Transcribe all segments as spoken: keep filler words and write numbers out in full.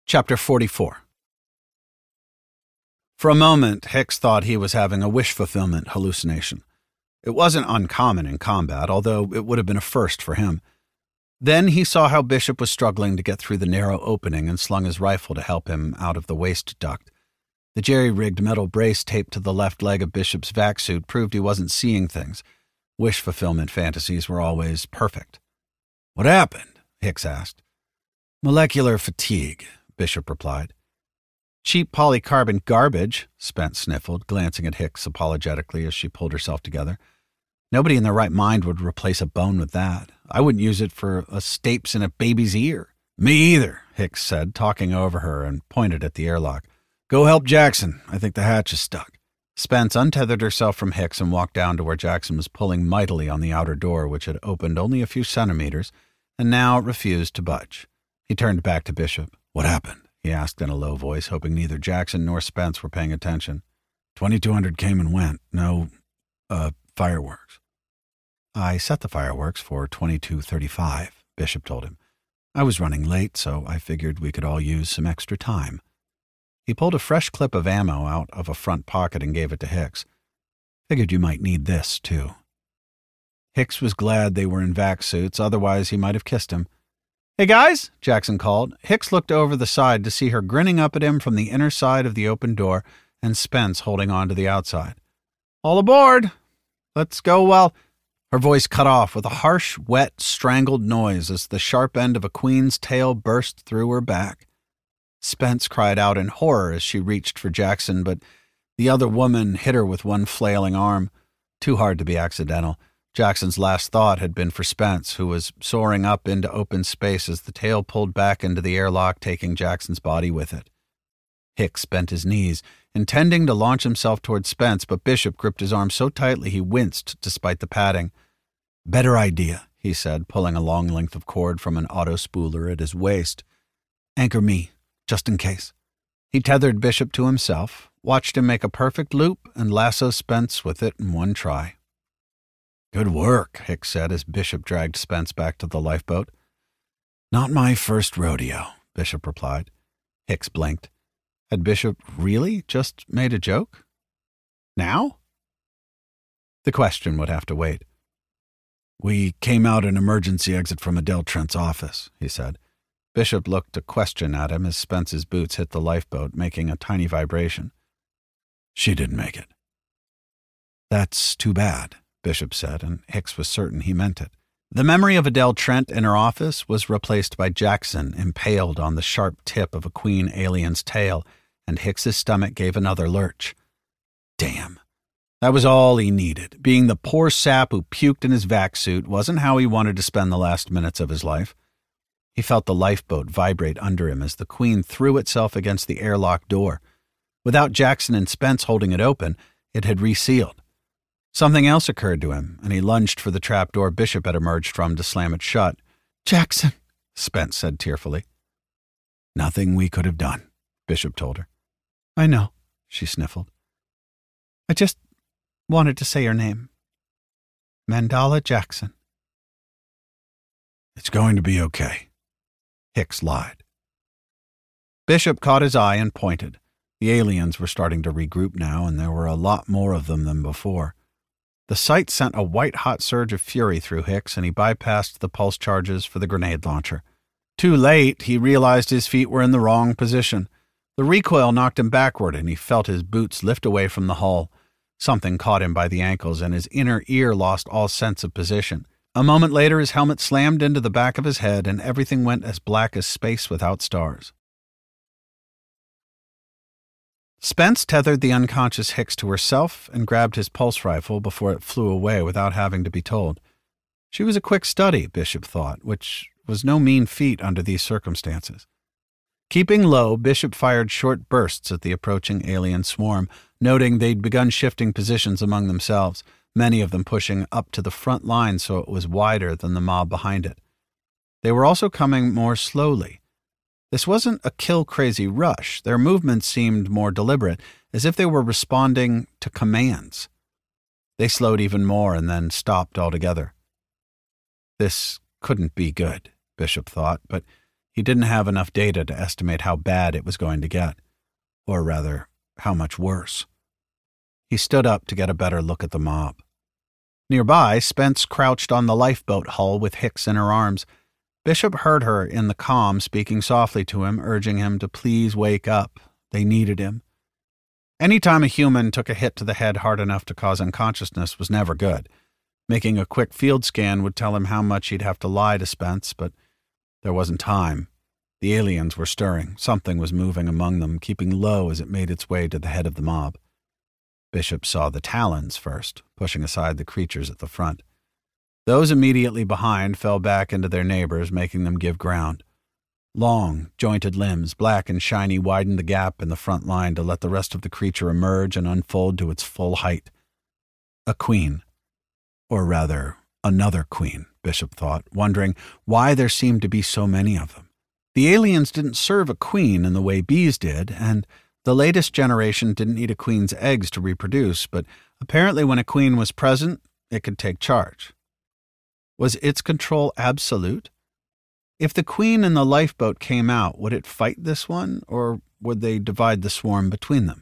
Chapter forty-four. For a moment, Hicks thought he was having a wish-fulfillment hallucination. It wasn't uncommon in combat, although it would have been a first for him. Then he saw how Bishop was struggling to get through the narrow opening and slung his rifle to help him out of the waist duct. The jerry-rigged metal brace taped to the left leg of Bishop's vac suit proved he wasn't seeing things. Wish-fulfillment fantasies were always perfect. "What happened?" Hicks asked. "Molecular fatigue," Bishop replied. "Cheap polycarbon garbage," Spence sniffled, glancing at Hicks apologetically as she pulled herself together. "Nobody in their right mind would replace a bone with that. I wouldn't use it for a stapes in a baby's ear." "Me either," Hicks said, talking over her and pointed at the airlock. "Go help Jackson. I think the hatch is stuck." Spence untethered herself from Hicks and walked down to where Jackson was pulling mightily on the outer door, which had opened only a few centimeters, and now refused to budge. He turned back to Bishop. "What happened?" he asked in a low voice, hoping neither Jackson nor Spence were paying attention. twenty-two hundred came and went. No, uh, fireworks." "I set the fireworks for twenty-two thirty-five, Bishop told him. "I was running late, so I figured we could all use some extra time." He pulled a fresh clip of ammo out of a front pocket and gave it to Hicks. "Figured you might need this, too." Hicks was glad they were in vac suits, otherwise he might have kissed him. "Hey, guys," Jackson called. Hicks looked over the side to see her grinning up at him from the inner side of the open door and Spence holding on to the outside. "All aboard. Let's go while—" Her voice cut off with a harsh, wet, strangled noise as the sharp end of a queen's tail burst through her back. Spence cried out in horror as she reached for Jackson, but the other woman hit her with one flailing arm. Too hard to be accidental. Jackson's last thought had been for Spence, who was soaring up into open space as the tail pulled back into the airlock, taking Jackson's body with it. Hicks bent his knees, intending to launch himself toward Spence, but Bishop gripped his arm so tightly he winced despite the padding. "Better idea," he said, pulling a long length of cord from an auto-spooler at his waist. "Anchor me, just in case." He tethered Bishop to himself, watched him make a perfect loop, and lasso Spence with it in one try. "Good work," Hicks said as Bishop dragged Spence back to the lifeboat. "Not my first rodeo," Bishop replied. Hicks blinked. Had Bishop really just made a joke? Now? The question would have to wait. "We came out an emergency exit from Adele Trent's office," he said. Bishop looked a question at him as Spence's boots hit the lifeboat, making a tiny vibration. "She didn't make it." "That's too bad," Bishop said, and Hicks was certain he meant it. The memory of Adele Trent in her office was replaced by Jackson impaled on the sharp tip of a queen alien's tail, and Hicks's stomach gave another lurch. Damn. That was all he needed. Being the poor sap who puked in his vac suit wasn't how he wanted to spend the last minutes of his life. He felt the lifeboat vibrate under him as the queen threw itself against the airlock door. Without Jackson and Spence holding it open, it had resealed. Something else occurred to him, and he lunged for the trapdoor Bishop had emerged from to slam it shut. "Jackson," Spence said tearfully. "Nothing we could have done," Bishop told her. "I know," she sniffled. "I just wanted to say your name. Mandala Jackson." "It's going to be okay," Hicks lied. Bishop caught his eye and pointed. The aliens were starting to regroup now, and there were a lot more of them than before. The sight sent a white-hot surge of fury through Hicks, and he bypassed the pulse charges for the grenade launcher. Too late, he realized his feet were in the wrong position. The recoil knocked him backward, and he felt his boots lift away from the hull. Something caught him by the ankles, and his inner ear lost all sense of position. A moment later, his helmet slammed into the back of his head, and everything went as black as space without stars. Spence tethered the unconscious Hicks to herself and grabbed his pulse rifle before it flew away without having to be told. She was a quick study, Bishop thought, which was no mean feat under these circumstances. Keeping low, Bishop fired short bursts at the approaching alien swarm, noting they'd begun shifting positions among themselves, many of them pushing up to the front line so it was wider than the mob behind it. They were also coming more slowly. This wasn't a kill-crazy rush. Their movements seemed more deliberate, as if they were responding to commands. They slowed even more and then stopped altogether. This couldn't be good, Bishop thought, but He didn't have enough data to estimate how bad it was going to get, or rather, how much worse. He stood up to get a better look at the mob. Nearby, Spence crouched on the lifeboat hull with Hicks in her arms. Bishop heard her in the comm speaking softly to him, urging him to please wake up. They needed him. Any time a human took a hit to the head hard enough to cause unconsciousness was never good. Making a quick field scan would tell him how much he'd have to lie to Spence, but there wasn't time. The aliens were stirring. Something was moving among them, keeping low as it made its way to the head of the mob. Bishop saw the Talons first, pushing aside the creatures at the front. Those immediately behind fell back into their neighbors, making them give ground. Long, jointed limbs, black and shiny, widened the gap in the front line to let the rest of the creature emerge and unfold to its full height. A queen. Or rather, another queen, Bishop thought, wondering why there seemed to be so many of them. The aliens didn't serve a queen in the way bees did, and the latest generation didn't need a queen's eggs to reproduce, but apparently when a queen was present, it could take charge. Was its control absolute? If the queen and the lifeboat came out, would it fight this one, or would they divide the swarm between them?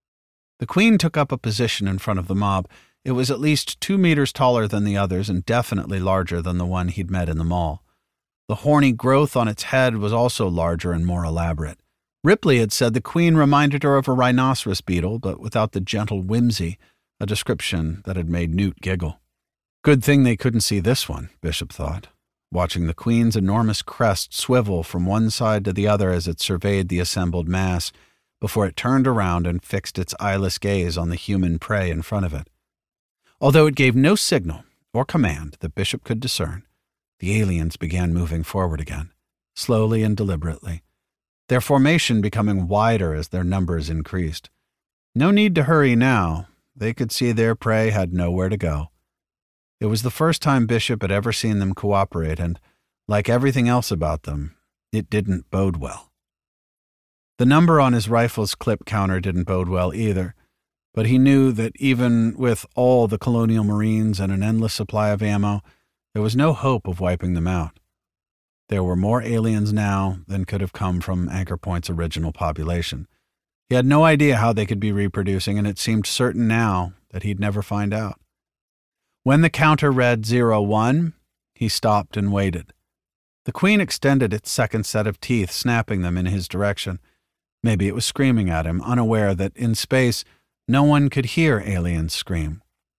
The queen took up a position in front of the mob. It was at least two meters taller than the others and definitely larger than the one he'd met in the mall. The horny growth on its head was also larger and more elaborate. Ripley had said the queen reminded her of a rhinoceros beetle, but without the gentle whimsy, a description that had made Newt giggle. Good thing they couldn't see this one, Bishop thought, watching the queen's enormous crest swivel from one side to the other as it surveyed the assembled mass, before it turned around and fixed its eyeless gaze on the human prey in front of it. Although it gave no signal or command that Bishop could discern, the aliens began moving forward again, slowly and deliberately, their formation becoming wider as their numbers increased. No need to hurry now. They could see their prey had nowhere to go. It was the first time Bishop had ever seen them cooperate, and, like everything else about them, it didn't bode well. The number on his rifle's clip counter didn't bode well either, but he knew that even with all the Colonial Marines and an endless supply of ammo, there was no hope of wiping them out. There were more aliens now than could have come from Anchor Point's original population. He had no idea how they could be reproducing, and it seemed certain now that he'd never find out. When the counter read zero one, he stopped and waited. The queen extended its second set of teeth, snapping them in his direction. Maybe it was screaming at him, unaware that in space no one could hear aliens scream.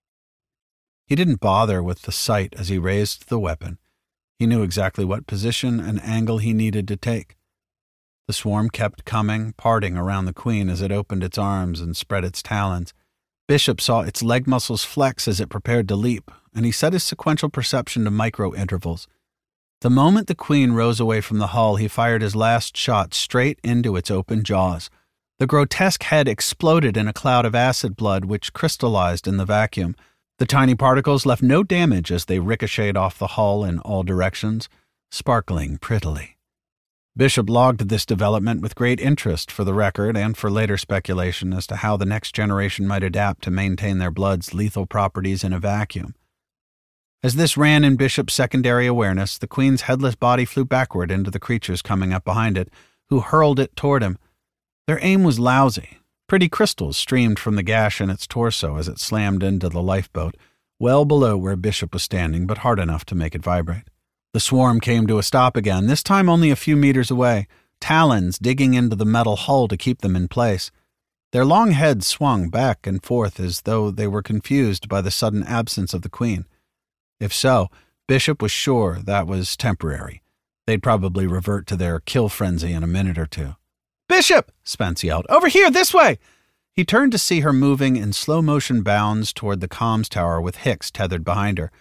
He didn't bother with the sight as he raised the weapon. He knew exactly what position and angle he needed to take. The swarm kept coming, parting around the queen as it opened its arms and spread its talons. Bishop saw its leg muscles flex as it prepared to leap, and he set his sequential perception to micro-intervals. The moment the queen rose away from the hull, he fired his last shot straight into its open jaws. The grotesque head exploded in a cloud of acid blood which crystallized in the vacuum. The tiny particles left no damage as they ricocheted off the hull in all directions, sparkling prettily. Bishop logged this development with great interest for the record and for later speculation as to how the next generation might adapt to maintain their blood's lethal properties in a vacuum. As this ran in Bishop's secondary awareness, the queen's headless body flew backward into the creatures coming up behind it, who hurled it toward him. Their aim was lousy. Pretty crystals streamed from the gash in its torso as it slammed into the lifeboat, well below where Bishop was standing, but hard enough to make it vibrate. The swarm came to a stop again, this time only a few meters away, talons digging into the metal hull to keep them in place. Their long heads swung back and forth as though they were confused by the sudden absence of the queen. If so, Bishop was sure that was temporary. They'd probably revert to their kill frenzy in a minute or two. "Bishop!" Spence yelled. "Over here, this way!" He turned to see her moving in slow-motion bounds toward the comms tower with Hicks tethered behind her.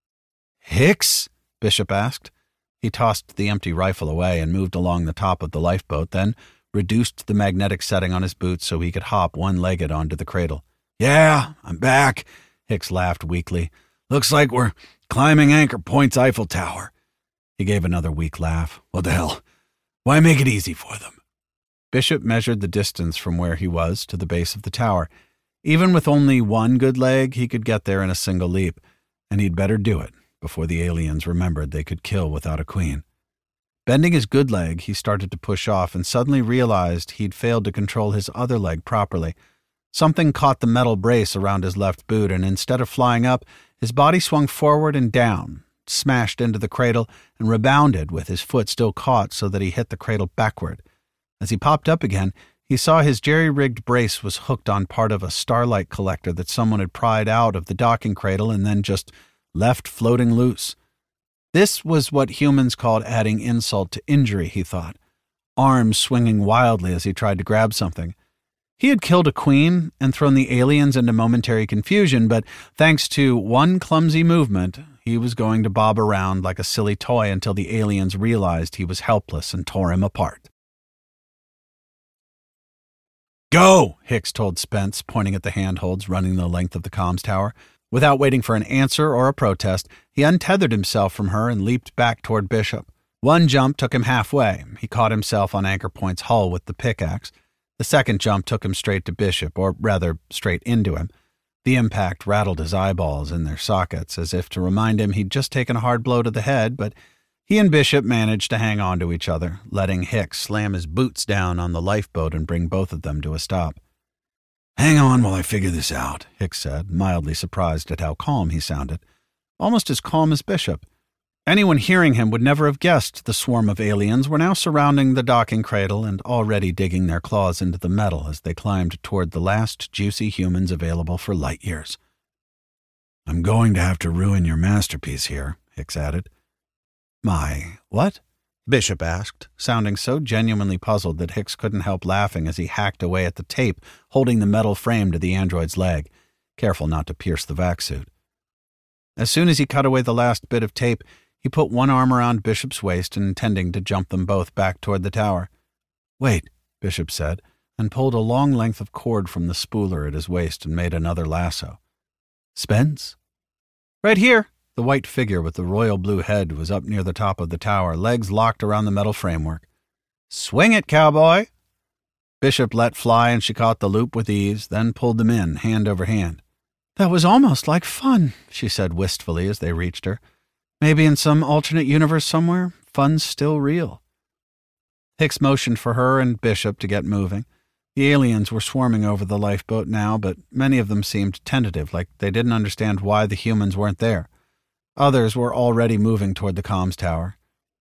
"Hicks?" Bishop asked. He tossed the empty rifle away and moved along the top of the lifeboat, then reduced the magnetic setting on his boots so he could hop one-legged onto the cradle. "Yeah, I'm back," Hicks laughed weakly. "Looks like we're climbing Anchor Point's Eiffel Tower." He gave another weak laugh. "What the hell? Why make it easy for them?" Bishop measured the distance from where he was to the base of the tower. Even with only one good leg, he could get there in a single leap, and he'd better do it before the aliens remembered they could kill without a queen. Bending his good leg, he started to push off and suddenly realized he'd failed to control his other leg properly. Something caught the metal brace around his left boot, and instead of flying up, his body swung forward and down, smashed into the cradle, and rebounded with his foot still caught so that he hit the cradle backward. As he popped up again, he saw his jerry-rigged brace was hooked on part of a starlight collector that someone had pried out of the docking cradle and then just left floating loose. This was what humans called adding insult to injury, he thought, arms swinging wildly as he tried to grab something. He had killed a queen and thrown the aliens into momentary confusion, but thanks to one clumsy movement, he was going to bob around like a silly toy until the aliens realized he was helpless and tore him apart. "Go!" Hicks told Spence, pointing at the handholds running the length of the comms tower. Without waiting for an answer or a protest, he untethered himself from her and leaped back toward Bishop. One jump took him halfway. He caught himself on Anchor Point's hull with the pickaxe. The second jump took him straight to Bishop, or rather, straight into him. The impact rattled his eyeballs in their sockets, as if to remind him he'd just taken a hard blow to the head, but he and Bishop managed to hang on to each other, letting Hicks slam his boots down on the lifeboat and bring both of them to a stop. "Hang on while I figure this out," Hicks said, mildly surprised at how calm he sounded. Almost as calm as Bishop. Anyone hearing him would never have guessed the swarm of aliens were now surrounding the docking cradle and already digging their claws into the metal as they climbed toward the last juicy humans available for light years. "I'm going to have to ruin your masterpiece here," Hicks added. "My, what?" Bishop asked, sounding so genuinely puzzled that Hicks couldn't help laughing as he hacked away at the tape holding the metal frame to the android's leg, careful not to pierce the vac suit. As soon as he cut away the last bit of tape, he put one arm around Bishop's waist, intending to jump them both back toward the tower. "Wait," Bishop said, and pulled a long length of cord from the spooler at his waist and made another lasso. "Spence?" "Right here." The white figure with the royal blue head was up near the top of the tower, legs locked around the metal framework. "Swing it, cowboy!" Bishop let fly and she caught the loop with ease, then pulled them in, hand over hand. "That was almost like fun," she said wistfully as they reached her. "Maybe in some alternate universe somewhere, fun's still real." Hicks motioned for her and Bishop to get moving. The aliens were swarming over the lifeboat now, but many of them seemed tentative, like they didn't understand why the humans weren't there. Others were already moving toward the comms tower.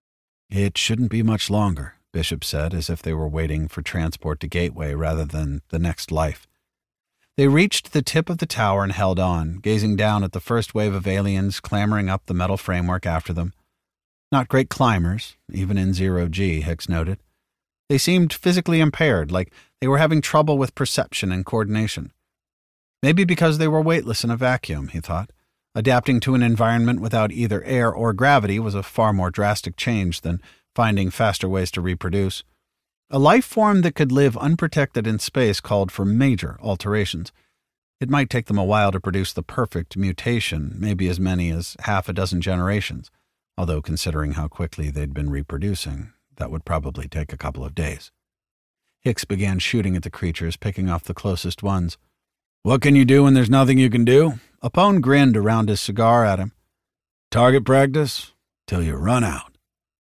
"It shouldn't be much longer," Bishop said, as if they were waiting for transport to Gateway rather than the next life. They reached the tip of the tower and held on, gazing down at the first wave of aliens clambering up the metal framework after them. Not great climbers, even in zero-G, Hicks noted. They seemed physically impaired, like they were having trouble with perception and coordination. Maybe because they were weightless in a vacuum, he thought. Adapting to an environment without either air or gravity was a far more drastic change than finding faster ways to reproduce. A life form that could live unprotected in space called for major alterations. It might take them a while to produce the perfect mutation, maybe as many as half a dozen generations, although considering how quickly they'd been reproducing, that would probably take a couple of days. Hicks began shooting at the creatures, picking off the closest ones. "What can you do when there's nothing you can do?" Apone grinned around his cigar at him. "Target practice? Till you run out."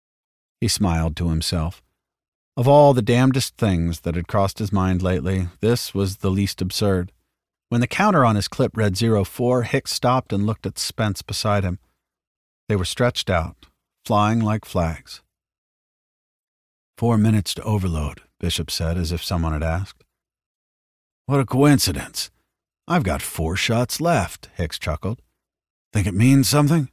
He smiled to himself. Of all the damnedest things that had crossed his mind lately, this was the least absurd. When the counter on his clip read zero four, Hicks stopped and looked at Spence beside him. They were stretched out, flying like flags. "Four minutes to overload," Bishop said, as if someone had asked. "What a coincidence. I've got four shots left," Hicks chuckled. "Think it means something?"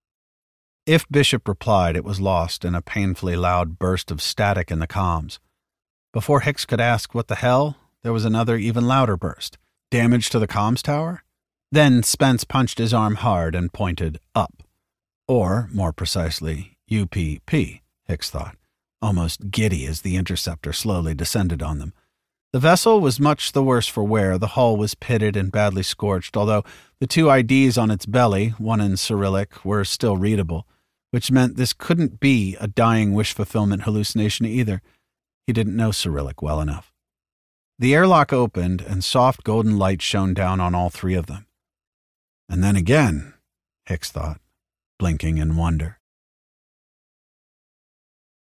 If Bishop replied, it was lost in a painfully loud burst of static in the comms. Before Hicks could ask what the hell, there was another even louder burst. Damage to the comms tower? Then Spence punched his arm hard and pointed up. Or, more precisely, U P P, Hicks thought, almost giddy as the interceptor slowly descended on them. The vessel was much the worse for wear. The hull was pitted and badly scorched, although the two I Ds on its belly, one in Cyrillic, were still readable, which meant this couldn't be a dying wish-fulfillment hallucination either. He didn't know Cyrillic well enough. The airlock opened, and soft golden light shone down on all three of them. And then again, Hicks thought, blinking in wonder.